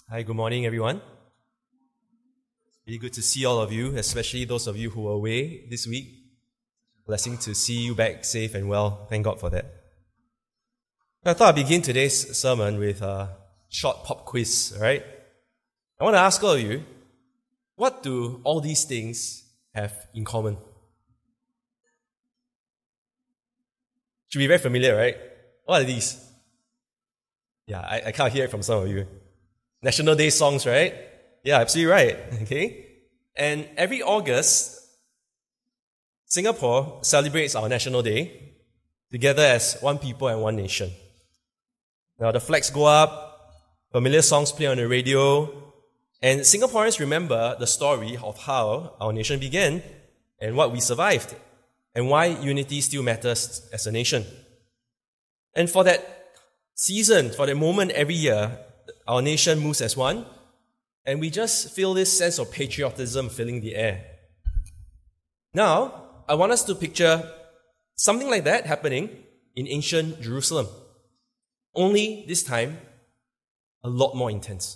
Hi, good morning, everyone. Really good to see all of you, especially those of you who are away this week. Blessing to see you back safe and well. Thank God for that. I thought I'd begin today's sermon with a short pop quiz, alright? I want to ask all of you, what do all these things have in common? Should be very familiar, right? What are these? Yeah, I can't hear it from some of you. National Day songs, right? Yeah, absolutely right. Okay? And every August, Singapore celebrates our National Day together as one people and one nation. Now the flags go up, familiar songs play on the radio, and Singaporeans remember the story of how our nation began and what we survived, and why unity still matters as a nation. And for that season, for that moment every year, our nation moves as one, and we just feel this sense of patriotism filling the air. Now, I want us to picture something like that happening in ancient Jerusalem. Only this time, a lot more intense.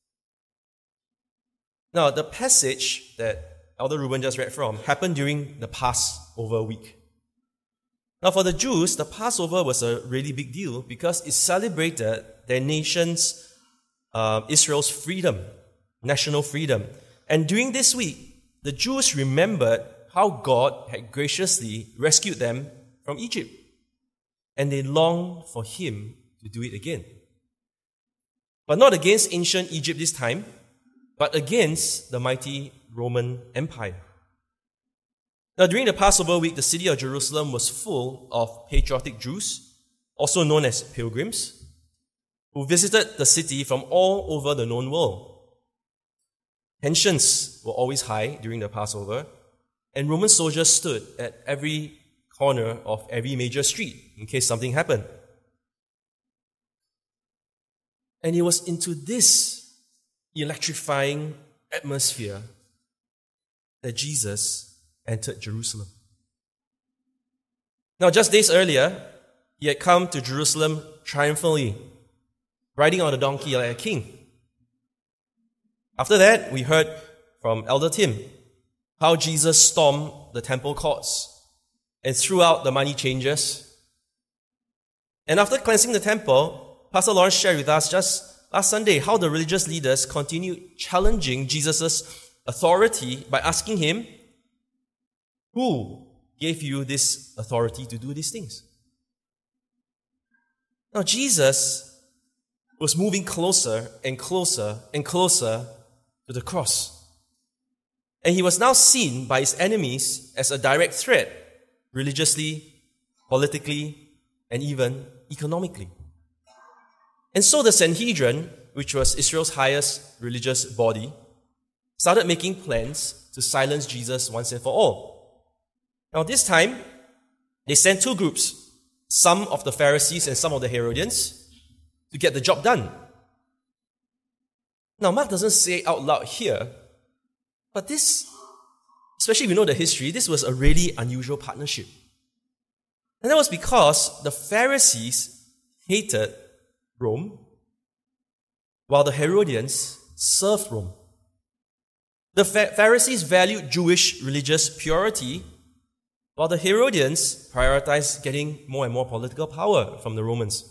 Now, the passage that Elder Ruben just read from happened during the Passover week. Now, for the Jews, the Passover was a really big deal because it celebrated their nation's Israel's freedom, national freedom. And during this week, the Jews remembered how God had graciously rescued them from Egypt. And they longed for Him to do it again. But not against ancient Egypt this time, but against the mighty Roman Empire. Now, during the Passover week, the city of Jerusalem was full of patriotic Jews, also known as pilgrims, who visited the city from all over the known world. Tensions were always high during the Passover, and Roman soldiers stood at every corner of every major street in case something happened. And it was into this electrifying atmosphere that Jesus entered Jerusalem. Now, just days earlier, He had come to Jerusalem triumphantly, riding on a donkey like a king. After that, we heard from Elder Tim how Jesus stormed the temple courts and threw out the money changers. And after cleansing the temple, Pastor Lawrence shared with us just last Sunday how the religious leaders continued challenging Jesus' authority by asking Him, "Who gave you this authority to do these things?" Now, Jesus was moving closer and closer and closer to the cross. And He was now seen by His enemies as a direct threat, religiously, politically, and even economically. And so the Sanhedrin, which was Israel's highest religious body, started making plans to silence Jesus once and for all. Now this time, they sent two groups, some of the Pharisees and some of the Herodians, to get the job done. Now, Mark doesn't say out loud here, but this, especially if we know the history, this was a really unusual partnership. And that was because the Pharisees hated Rome, while the Herodians served Rome. The Pharisees valued Jewish religious purity, while the Herodians prioritized getting more and more political power from the Romans.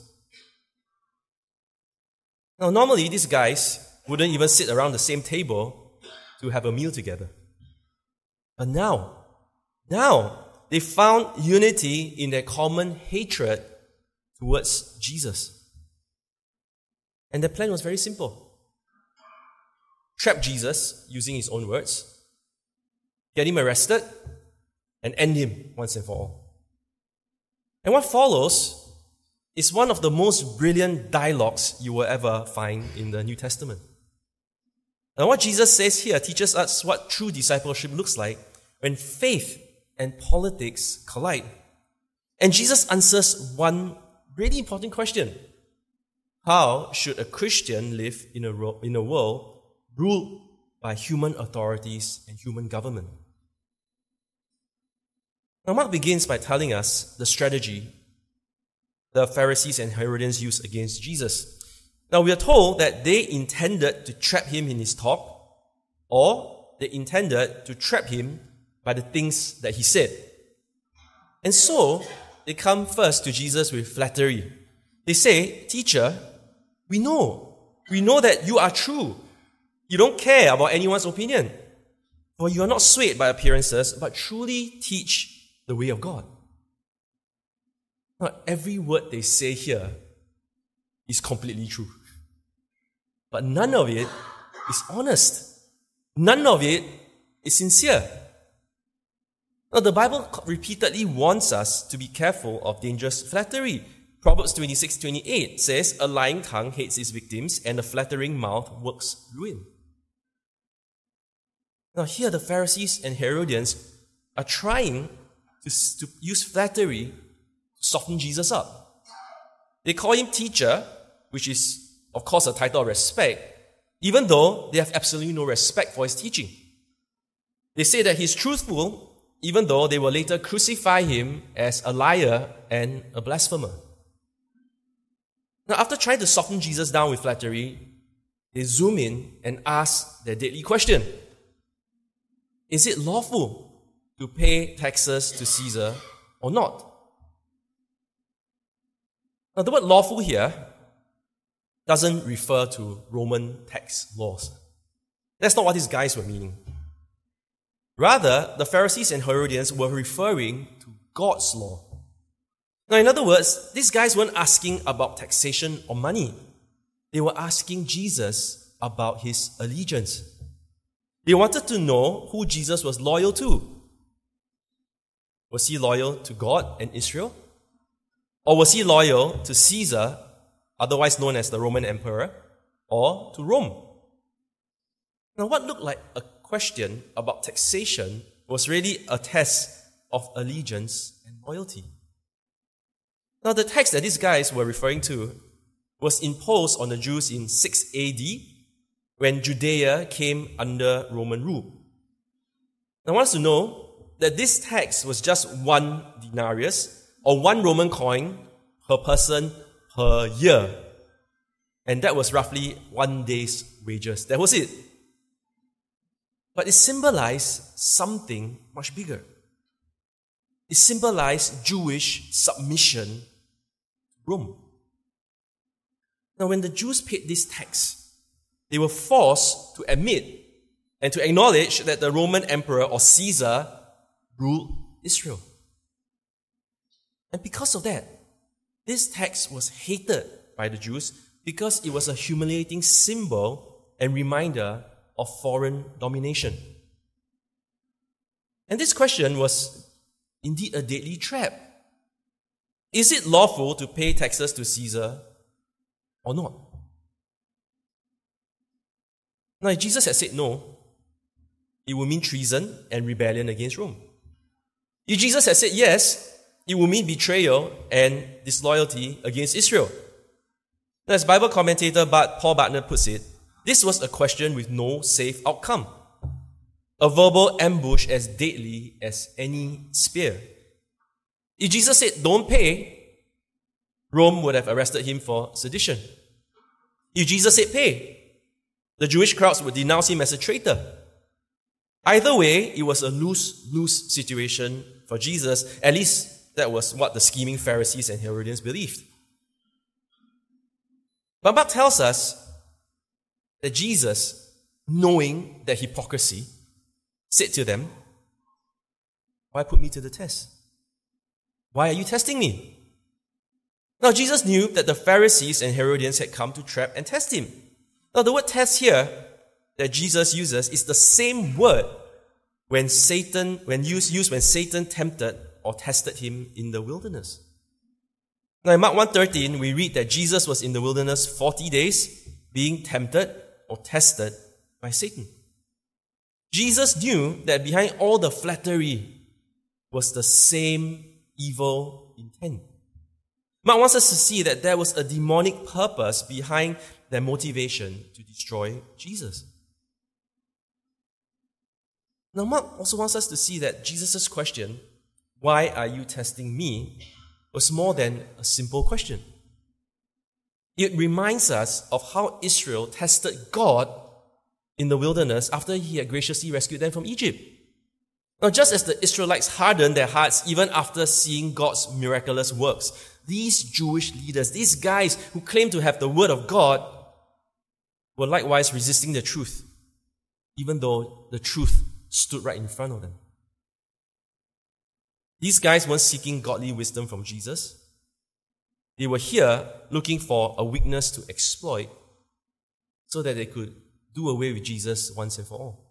Now, normally, these guys wouldn't even sit around the same table to have a meal together. But now, they found unity in their common hatred towards Jesus. And their plan was very simple. Trap Jesus, using His own words, get Him arrested, and end Him once and for all. And what follows is one of the most brilliant dialogues you will ever find in the New Testament. Now, what Jesus says here teaches us what true discipleship looks like when faith and politics collide. And Jesus answers one really important question. How should a Christian live in a world ruled by human authorities and human government? Now, Mark begins by telling us the strategy the Pharisees and Herodians used against Jesus. Now we are told that they intended to trap him in his talk, or they intended to trap him by the things that he said. And so, they come first to Jesus with flattery. They say, "Teacher, we know that you are true. You don't care about anyone's opinion. For you are not swayed by appearances, but truly teach the way of God." Now, every word they say here is completely true. But none of it is honest. None of it is sincere. Now, the Bible repeatedly warns us to be careful of dangerous flattery. Proverbs 26:28 says, "A lying tongue hates its victims, and a flattering mouth works ruin." Now, here the Pharisees and Herodians are trying to use flattery to soften Jesus up. They call him teacher, which is, of course, a title of respect, even though they have absolutely no respect for his teaching. They say that he's truthful, even though they will later crucify him as a liar and a blasphemer. Now, after trying to soften Jesus down with flattery, they zoom in and ask their deadly question: is it lawful to pay taxes to Caesar or not? Now, the word lawful here doesn't refer to Roman tax laws. That's not what these guys were meaning. Rather, the Pharisees and Herodians were referring to God's law. Now, in other words, these guys weren't asking about taxation or money. They were asking Jesus about his allegiance. They wanted to know who Jesus was loyal to. Was he loyal to God and Israel? Or was he loyal to Caesar, otherwise known as the Roman Emperor, or to Rome? Now, what looked like a question about taxation was really a test of allegiance and loyalty. Now, the tax that these guys were referring to was imposed on the Jews in 6 AD when Judea came under Roman rule. Now, I want us to know that this tax was just 1 denarius, or 1 Roman coin per person per year. And that was roughly 1 day's wages. That was it. But it symbolized something much bigger. It symbolized Jewish submission to Rome. Now, when the Jews paid this tax, they were forced to admit and to acknowledge that the Roman emperor or Caesar ruled Israel. And because of that, this tax was hated by the Jews because it was a humiliating symbol and reminder of foreign domination. And this question was indeed a deadly trap. Is it lawful to pay taxes to Caesar or not? Now, if Jesus had said no, it would mean treason and rebellion against Rome. If Jesus had said yes, it would mean betrayal and disloyalty against Israel. Now, as Bible commentator Paul Bartner puts it, this was a question with no safe outcome. A verbal ambush as deadly as any spear. If Jesus said, "Don't pay," Rome would have arrested him for sedition. If Jesus said, "Pay," the Jewish crowds would denounce him as a traitor. Either way, it was a lose-lose situation for Jesus. At least that was what the scheming Pharisees and Herodians believed. But Mark tells us that Jesus, knowing their hypocrisy, said to them, "Why put me to the test? Why are you testing me?" Now, Jesus knew that the Pharisees and Herodians had come to trap and test him. Now, the word test here that Jesus uses is the same word when Satan tempted or tested him in the wilderness. Now, in Mark 1:13, we read that Jesus was in the wilderness 40 days being tempted or tested by Satan. Jesus knew that behind all the flattery was the same evil intent. Mark wants us to see that there was a demonic purpose behind their motivation to destroy Jesus. Now, Mark also wants us to see that Jesus' question, "Why are you testing me?" was more than a simple question. It reminds us of how Israel tested God in the wilderness after he had graciously rescued them from Egypt. Now, just as the Israelites hardened their hearts even after seeing God's miraculous works, these Jewish leaders, these guys who claim to have the word of God, were likewise resisting the truth, even though the truth stood right in front of them. These guys weren't seeking godly wisdom from Jesus. They were here looking for a weakness to exploit so that they could do away with Jesus once and for all.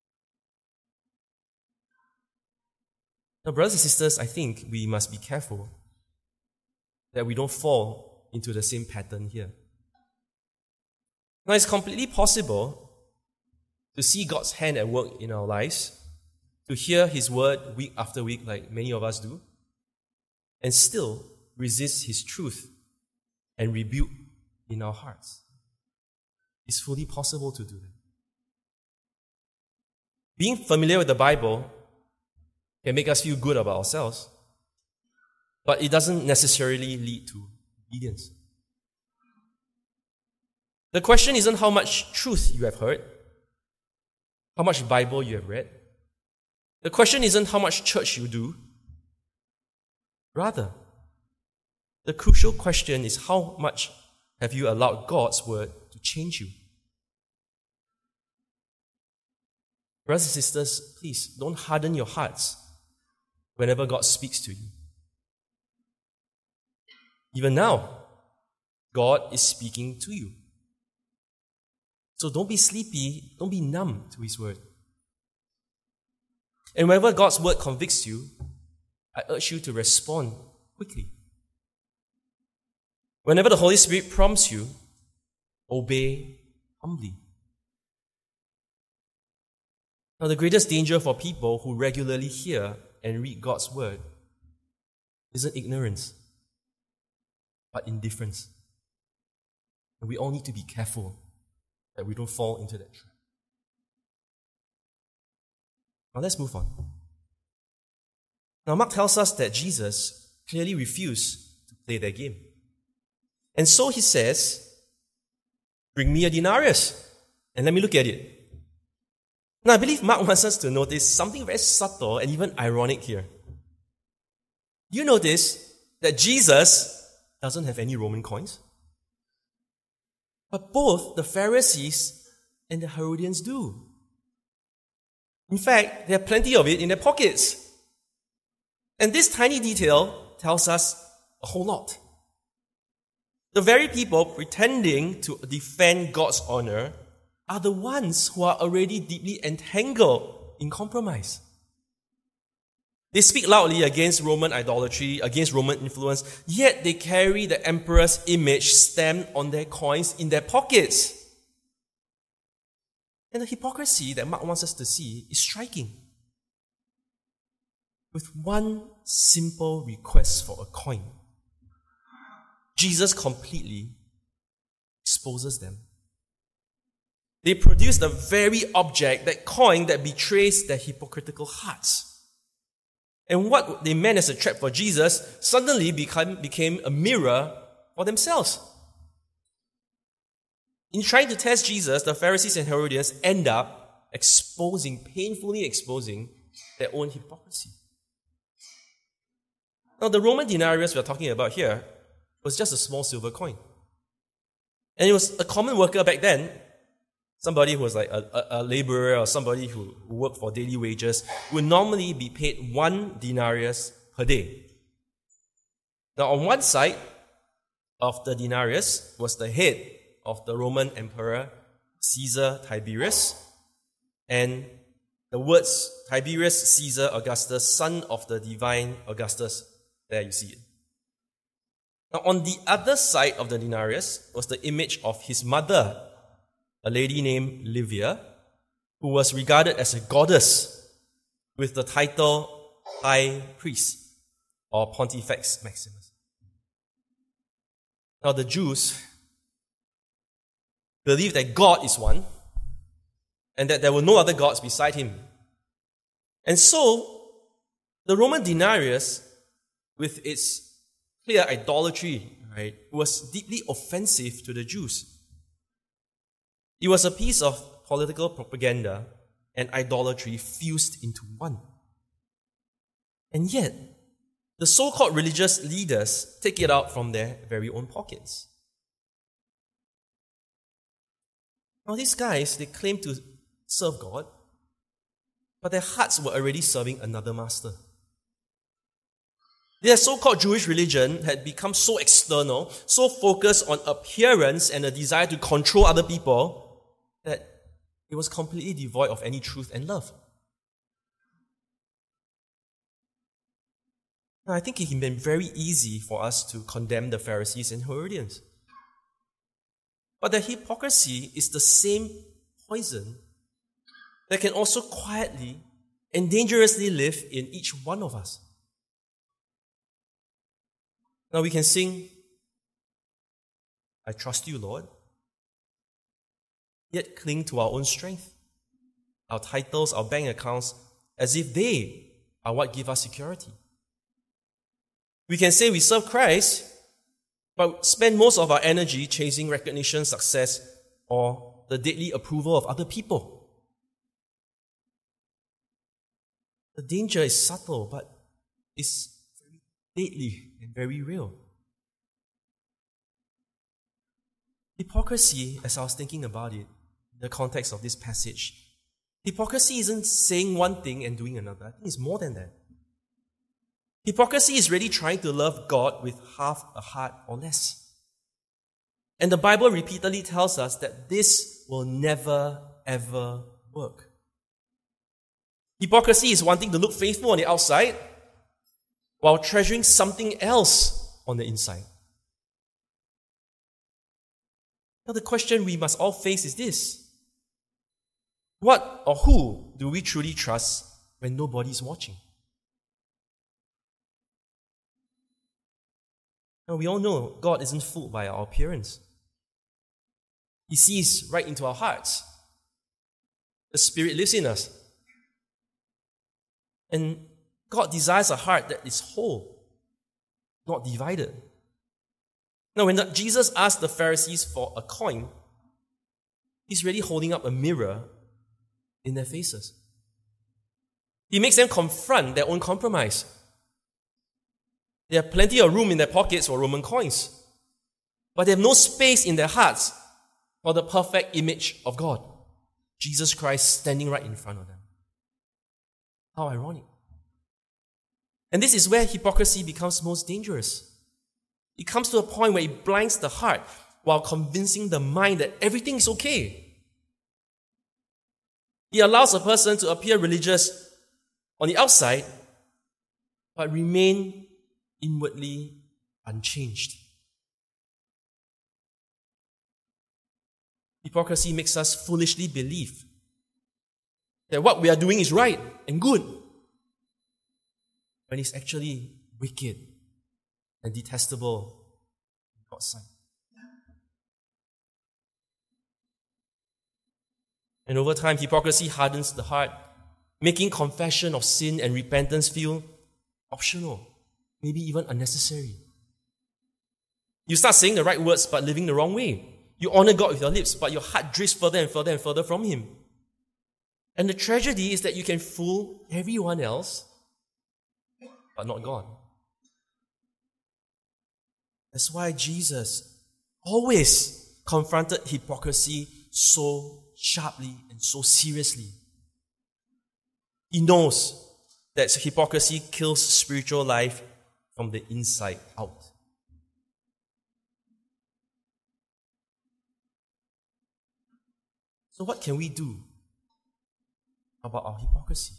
Now, brothers and sisters, I think we must be careful that we don't fall into the same pattern here. Now, it's completely possible to see God's hand at work in our lives, to hear His word week after week like many of us do, and still resist His truth and rebuke in our hearts. It's fully possible to do that. Being familiar with the Bible can make us feel good about ourselves, but it doesn't necessarily lead to obedience. The question isn't how much truth you have heard, how much Bible you have read. The question isn't how much church you do. Rather, the crucial question is how much have you allowed God's word to change you? Brothers and sisters, please don't harden your hearts whenever God speaks to you. Even now, God is speaking to you. So don't be sleepy, don't be numb to His word. And whenever God's word convicts you, I urge you to respond quickly. Whenever the Holy Spirit prompts you, obey humbly. Now, the greatest danger for people who regularly hear and read God's word isn't ignorance, but indifference. And we all need to be careful that we don't fall into that trap. Now let's move on. Now Mark tells us that Jesus clearly refused to play their game. And so he says, bring me a denarius and let me look at it. Now I believe Mark wants us to notice something very subtle and even ironic here. You notice that Jesus doesn't have any Roman coins? But both the Pharisees and the Herodians do. In fact, they have plenty of it in their pockets. And this tiny detail tells us a whole lot. The very people pretending to defend God's honor are the ones who are already deeply entangled in compromise. They speak loudly against Roman idolatry, against Roman influence, yet they carry the emperor's image stamped on their coins in their pockets. And the hypocrisy that Mark wants us to see is striking. With one simple request for a coin, Jesus completely exposes them. They produce the very object, that coin that betrays their hypocritical hearts. And what they meant as a trap for Jesus suddenly became a mirror for themselves. In trying to test Jesus, the Pharisees and Herodians end up painfully exposing their own hypocrisy. Now, the Roman denarius we're talking about here was just a small silver coin. And it was a common worker back then, somebody who was like a laborer or somebody who worked for daily wages, would normally be paid 1 denarius per day. Now, on one side of the denarius was the head of the Roman Emperor Caesar Tiberius, and the words Tiberius Caesar Augustus, son of the divine Augustus. There you see it. Now, on the other side of the denarius was the image of his mother, a lady named Livia, who was regarded as a goddess with the title High Priest or Pontifex Maximus. Now, the Jews believed that God is one and that there were no other gods beside him. And so, the Roman denarius, with its clear idolatry right, was deeply offensive to the Jews. It was a piece of political propaganda and idolatry fused into one. And yet, the so-called religious leaders take it out from their very own pockets. Now these guys, they claim to serve God, but their hearts were already serving another master. Their so-called Jewish religion had become so external, so focused on appearance and a desire to control other people, that it was completely devoid of any truth and love. Now, I think it can be very easy for us to condemn the Pharisees and Herodians. But their hypocrisy is the same poison that can also quietly and dangerously live in each one of us. Now we can sing, I trust you, Lord, yet cling to our own strength, our titles, our bank accounts, as if they are what give us security. We can say we serve Christ, but spend most of our energy chasing recognition, success, or the deadly approval of other people. The danger is subtle, but it's very deadly and very real. Hypocrisy, as I was thinking about it, in the context of this passage, hypocrisy isn't saying one thing and doing another. I think it's more than that. Hypocrisy is really trying to love God with half a heart or less. And the Bible repeatedly tells us that this will never, ever work. Hypocrisy is wanting to look faithful on the outside while treasuring something else on the inside. Now the question we must all face is this: what or who do we truly trust when nobody's watching? Now we all know God isn't fooled by our appearance. He sees right into our hearts. The Spirit lives in us. And God desires a heart that is whole, not divided. Now, when Jesus asked the Pharisees for a coin, He's really holding up a mirror in their faces. He makes them confront their own compromise. They have plenty of room in their pockets for Roman coins, but they have no space in their hearts for the perfect image of God, Jesus Christ standing right in front of them. How ironic. And this is where hypocrisy becomes most dangerous. It comes to a point where it blinds the heart while convincing the mind that everything is okay. It allows a person to appear religious on the outside, but remain inwardly unchanged. Hypocrisy makes us foolishly believe that what we are doing is right and good, when it's actually wicked and detestable in God's sight. And over time, hypocrisy hardens the heart, making confession of sin and repentance feel optional, maybe even unnecessary. You start saying the right words but living the wrong way. You honor God with your lips, but your heart drifts further and further and further from Him. And the tragedy is that you can fool everyone else, but not God. That's why Jesus always confronted hypocrisy so sharply and so seriously. He knows that hypocrisy kills spiritual life from the inside out. So what can we do about our hypocrisy?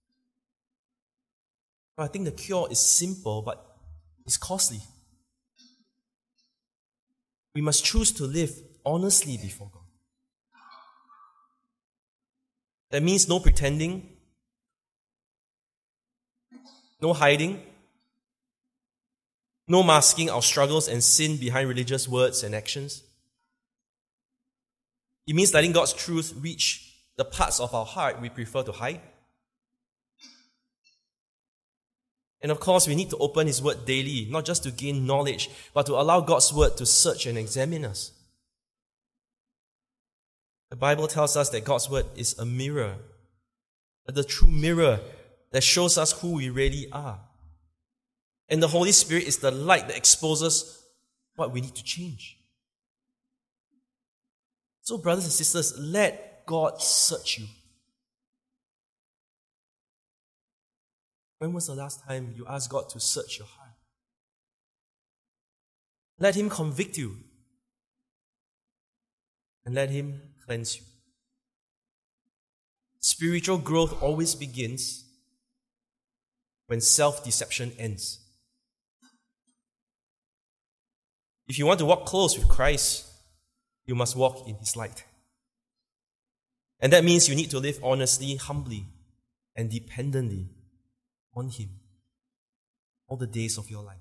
Well, I think the cure is simple, but it's costly. We must choose to live honestly before God. That means no pretending, no hiding, no masking our struggles and sin behind religious words and actions. It means letting God's truth reach the parts of our heart we prefer to hide. And of course, we need to open His Word daily, not just to gain knowledge, but to allow God's Word to search and examine us. The Bible tells us that God's Word is a mirror, the true mirror that shows us who we really are. And the Holy Spirit is the light that exposes what we need to change. So, brothers and sisters, let God search you. When was the last time you asked God to search your heart? Let Him convict you. And let Him cleanse you. Spiritual growth always begins when self-deception ends. If you want to walk close with Christ, you must walk in His light. And that means you need to live honestly, humbly, and dependently on Him all the days of your life.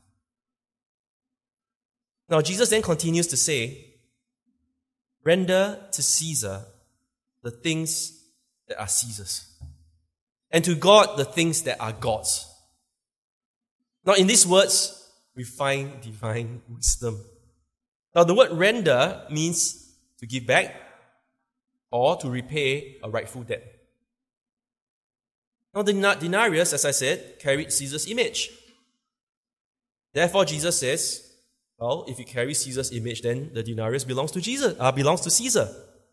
Now, Jesus then continues to say, render to Caesar the things that are Caesar's, and to God the things that are God's. Now, in these words, we find divine wisdom. Now, the word render means to give back or to repay a rightful debt. Now, the denarius, as I said, carried Caesar's image. Therefore, Jesus says, well, if you carry Caesar's image, then the denarius belongs to Caesar.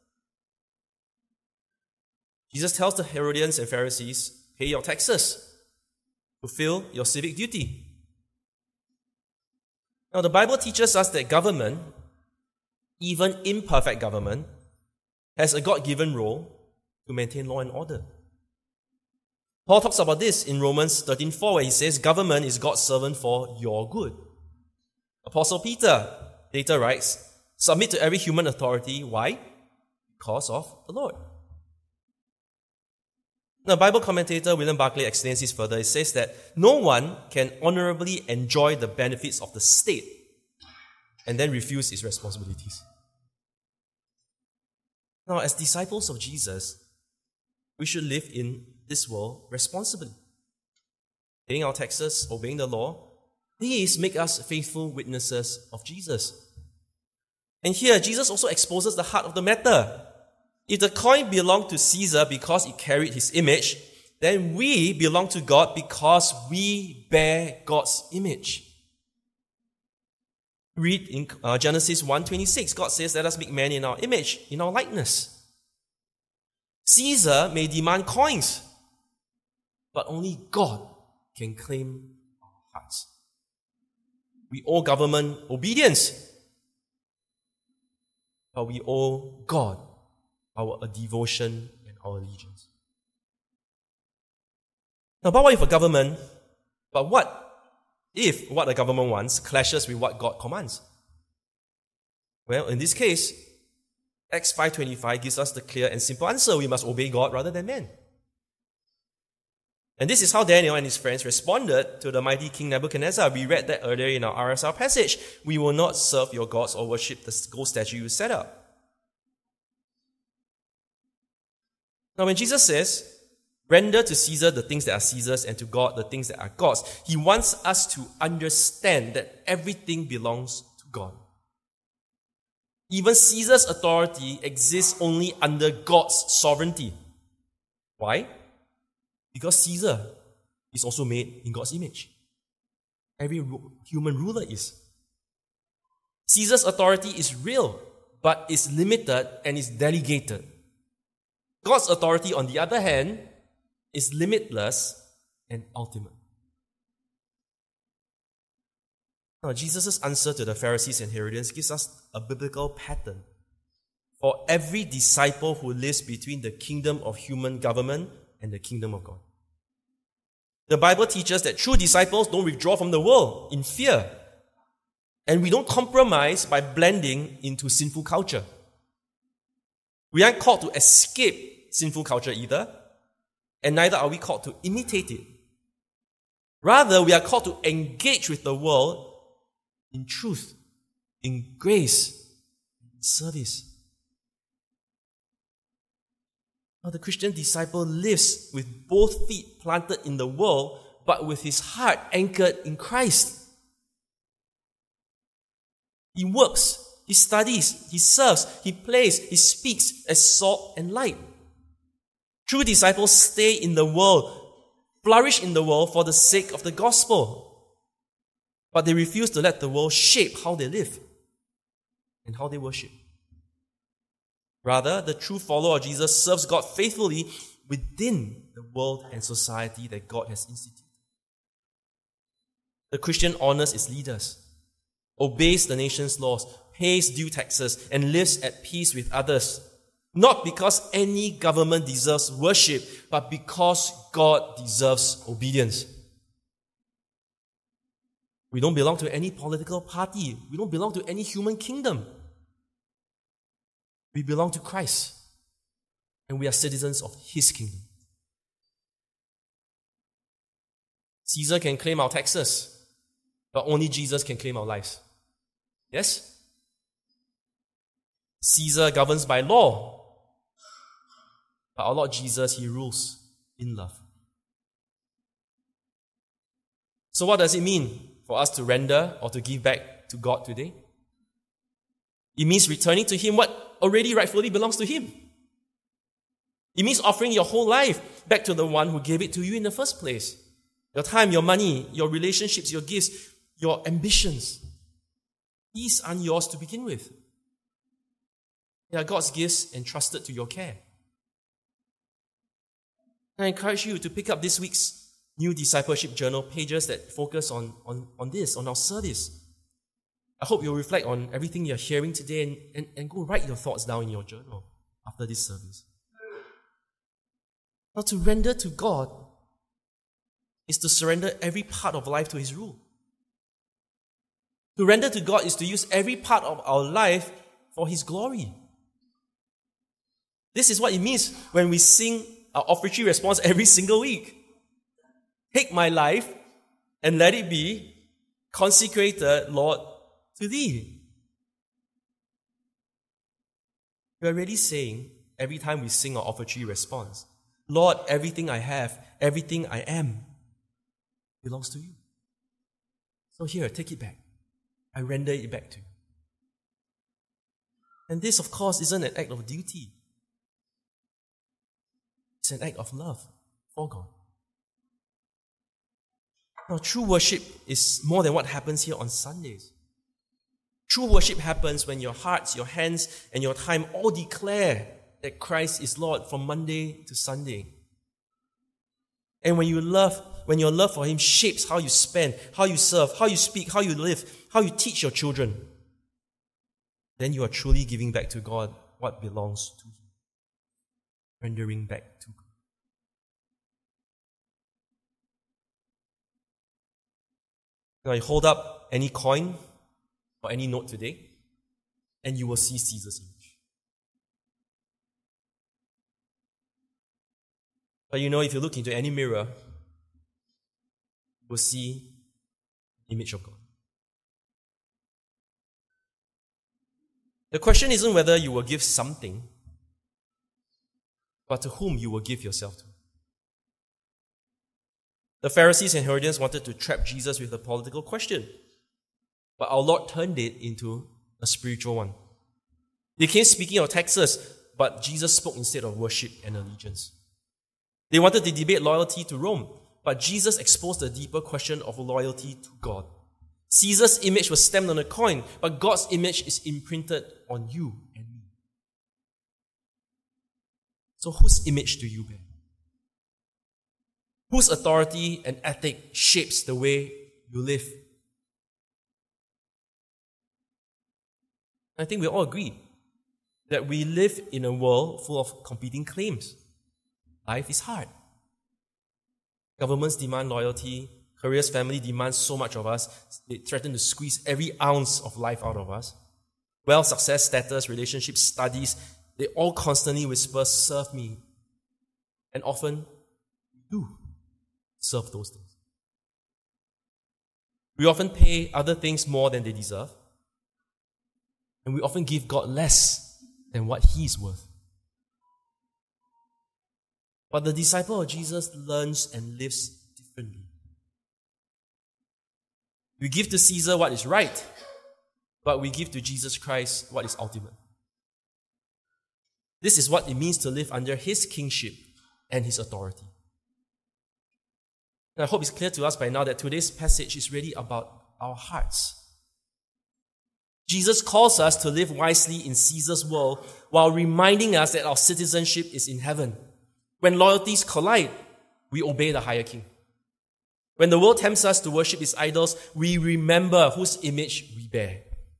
Jesus tells the Herodians and Pharisees, pay your taxes, fulfill your civic duty. Now, the Bible teaches us that government, even imperfect government, has a God-given role to maintain law and order. Paul talks about this in Romans 13:4, where he says, government is God's servant for your good. Apostle Peter later writes, submit to every human authority. Why? Because of the Lord. Now, Bible commentator William Barclay explains this further. It says that no one can honorably enjoy the benefits of the state and then refuse its responsibilities. Now, as disciples of Jesus, we should live in this world responsibly. Paying our taxes, obeying the law, these make us faithful witnesses of Jesus. And here, Jesus also exposes the heart of the matter. If the coin belonged to Caesar because it carried his image, then we belong to God because we bear God's image. Read in Genesis 1:26, God says, let us make man in our image, in our likeness. Caesar may demand coins, but only God can claim our hearts. We owe government obedience, but we owe God our devotion and our allegiance. Now, but what if a government, what a government wants clashes with what God commands? Well, in this case, Acts 5:25 gives us the clear and simple answer. We must obey God rather than men. And this is how Daniel and his friends responded to the mighty King Nebuchadnezzar. We read that earlier in our RSL passage. We will not serve your gods or worship the gold statue you set up. Now, when Jesus says, render to Caesar the things that are Caesar's and to God the things that are God's, He wants us to understand that everything belongs to God. Even Caesar's authority exists only under God's sovereignty. Why? Because Caesar is also made in God's image. Every human ruler is. Caesar's authority is real, but is limited and is delegated. God's authority, on the other hand, is limitless and ultimate. Now, Jesus' answer to the Pharisees and Herodians gives us a biblical pattern for every disciple who lives between the kingdom of human government and the kingdom of God. The Bible teaches that true disciples don't withdraw from the world in fear, and we don't compromise by blending into sinful culture. We aren't called to escape sinful culture either, and neither are we called to imitate it. Rather, we are called to engage with the world in truth, in grace, in service. Now, the Christian disciple lives with both feet planted in the world, but with his heart anchored in Christ. He works, he studies, he serves, he plays, he speaks as salt and light. True disciples stay in the world, flourish in the world for the sake of the gospel. But they refuse to let the world shape how they live and how they worship. Rather, the true follower of Jesus serves God faithfully within the world and society that God has instituted. The Christian honors its leaders, obeys the nation's laws, pays due taxes, and lives at peace with others. Not because any government deserves worship, but because God deserves obedience. We don't belong to any political party. We don't belong to any human kingdom. We belong to Christ, and we are citizens of His kingdom. Caesar can claim our taxes, but only Jesus can claim our lives. Yes? Caesar governs by law, but our Lord Jesus, He rules in love. So what does it mean for us to render or to give back to God today? It means returning to Him what already rightfully belongs to Him. It means offering your whole life back to the one who gave it to you in the first place. Your time, your money, your relationships, your gifts, your ambitions. These aren't yours to begin with. They are God's gifts entrusted to your care. I encourage you to pick up this week's New Discipleship Journal pages that focus on this, on our service. I hope you'll reflect on everything you're hearing today and go write your thoughts down in your journal after this service. Now, to render to God is to surrender every part of life to His rule. To render to God is to use every part of our life for His glory. This is what it means when we sing our offertory response every single week. Take my life and let it be consecrated, Lord, to Thee. We are really saying, every time we sing our offertory response, Lord, everything I have, everything I am, belongs to You. So here, take it back. I render it back to You. And this, of course, isn't an act of duty. It's an act of love for God. Now, true worship is more than what happens here on Sundays. True worship happens when your hearts, your hands, and your time all declare that Christ is Lord from Monday to Sunday. And when your love for Him shapes how you spend, how you serve, how you speak, how you live, how you teach your children, then you are truly giving back to God what belongs to Him. Rendering back to God. Now, you hold up any coin or any note today, and you will see Caesar's image. But you know, if you look into any mirror, you will see the image of God. The question isn't whether you will give something, but to whom you will give yourself to. The Pharisees and Herodians wanted to trap Jesus with a political question, but our Lord turned it into a spiritual one. They came speaking of taxes, but Jesus spoke instead of worship and allegiance. They wanted to debate loyalty to Rome, but Jesus exposed the deeper question of loyalty to God. Caesar's image was stamped on a coin, but God's image is imprinted on you and me. So whose image do you bear? Whose authority and ethic shapes the way you live? I think we all agree that we live in a world full of competing claims. Life is hard. Governments demand loyalty. Careers, family demands so much of us. They threaten to squeeze every ounce of life out of us. Wealth, success, status, relationships, studies, they all constantly whisper, serve me. And often, we do serve those things. We often pay other things more than they deserve. And we often give God less than what He is worth. But the disciple of Jesus learns and lives differently. We give to Caesar what is right, but we give to Jesus Christ what is ultimate. This is what it means to live under his kingship and his authority. And I hope it's clear to us by now that today's passage is really about our hearts. Jesus calls us to live wisely in Caesar's world while reminding us that our citizenship is in heaven. When loyalties collide, we obey the higher king. When the world tempts us to worship its idols, we remember whose image we bear.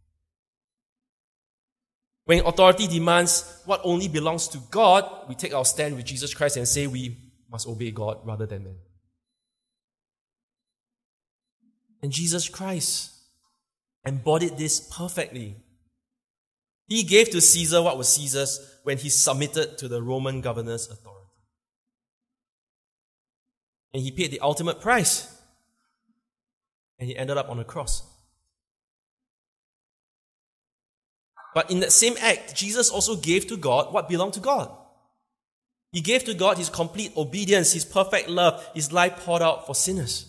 When authority demands what only belongs to God, we take our stand with Jesus Christ and say we must obey God rather than men. And Jesus Christ embodied this perfectly. He gave to Caesar what was Caesar's when he submitted to the Roman governor's authority. And he paid the ultimate price. And he ended up on a cross. But in that same act, Jesus also gave to God what belonged to God. He gave to God his complete obedience, his perfect love, his life poured out for sinners.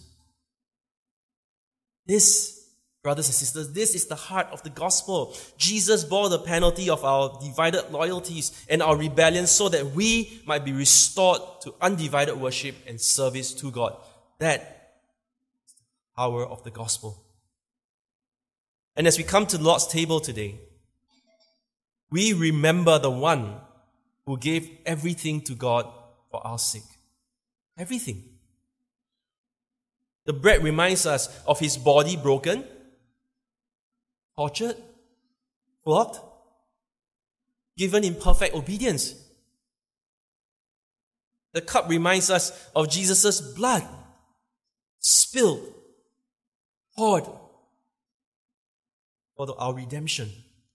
This, brothers and sisters, this is the heart of the gospel. Jesus bore the penalty of our divided loyalties and our rebellion so that we might be restored to undivided worship and service to God. That is the power of the gospel. And as we come to the Lord's table today, we remember the one who gave everything to God for our sake. Everything. The bread reminds us of his body broken, tortured, flogged, given in perfect obedience. The cup reminds us of Jesus' blood, spilled, poured for our redemption.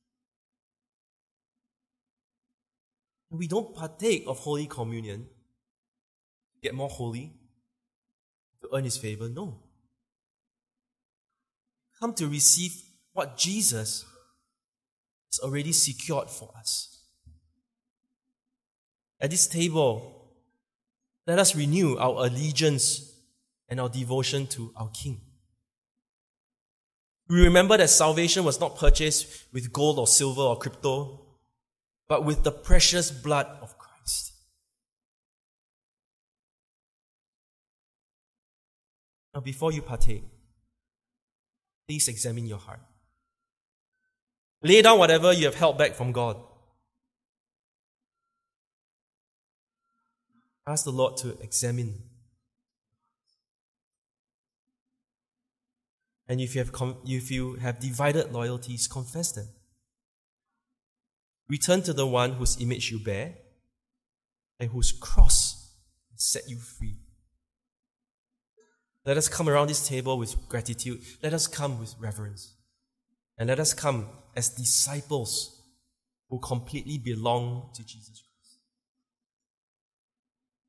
We don't partake of Holy Communion to get more holy, to earn his favor. No. Come to receive what Jesus has already secured for us. At this table, let us renew our allegiance and our devotion to our King. We remember that salvation was not purchased with gold or silver or crypto, but with the precious blood of Christ. Now, before you partake, please examine your heart. Lay down whatever you have held back from God. Ask the Lord to examine. And if you have divided loyalties, confess them. Return to the one whose image you bear and whose cross set you free. Let us come around this table with gratitude. Let us come with reverence. And let us come as disciples who completely belong to Jesus Christ.